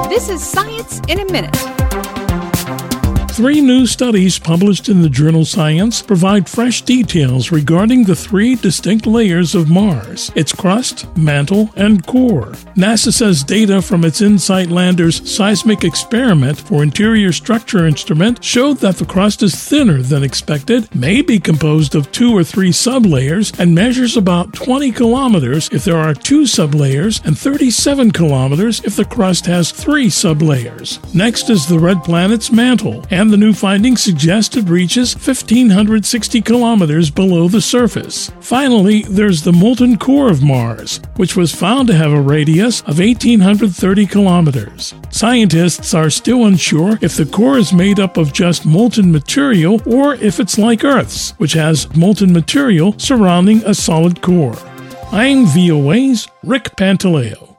This is Science in a Minute. 3 new studies published in the journal Science provide fresh details regarding the 3 distinct layers of Mars: its crust, mantle, and core. NASA says data from its InSight lander's seismic experiment for interior structure instrument showed that the crust is thinner than expected, may be composed of 2 or 3 sublayers, and measures about 20 kilometers if there are 2 sublayers and 37 kilometers if the crust has 3 sublayers. Next is the red planet's mantle, and the new findings suggest it reaches 1,560 kilometers below the surface. Finally, there's the molten core of Mars, which was found to have a radius of 1,830 kilometers. Scientists are still unsure if the core is made up of just molten material or if it's like Earth's, which has molten material surrounding a solid core. I'm VOA's Rick Pantaleo.